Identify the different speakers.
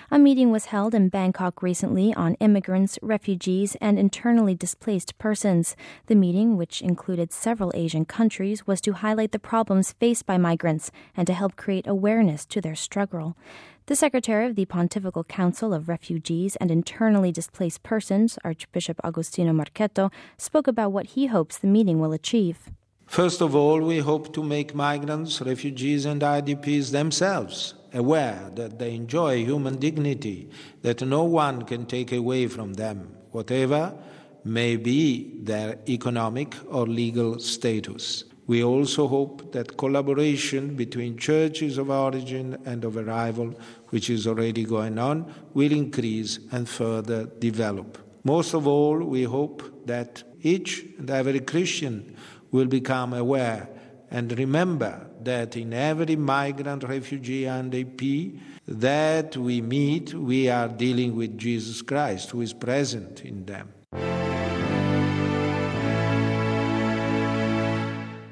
Speaker 1: A meeting was held in Bangkok recently on immigrants, refugees, and internally displaced persons. The meeting, which included several Asian countries, was to highlight the problems faced by migrants and to help create awareness to their struggle. The Secretary of the Pontifical Council of Refugees and Internally Displaced Persons, Archbishop Agostino Marchetto, spoke about what he hopes the meeting will achieve.
Speaker 2: First of all, we hope to make migrants, refugees, and IDPs themselves aware that they enjoy human dignity, that no one can take away from them, whatever may be their economic or legal status. We also hope that collaboration between churches of origin and of arrival, which is already going on, will increase and further develop. Most of all, we hope that each and every Christian will become aware and remember that in every migrant, refugee, and IDP that we meet, we are dealing with Jesus Christ, who is present in them.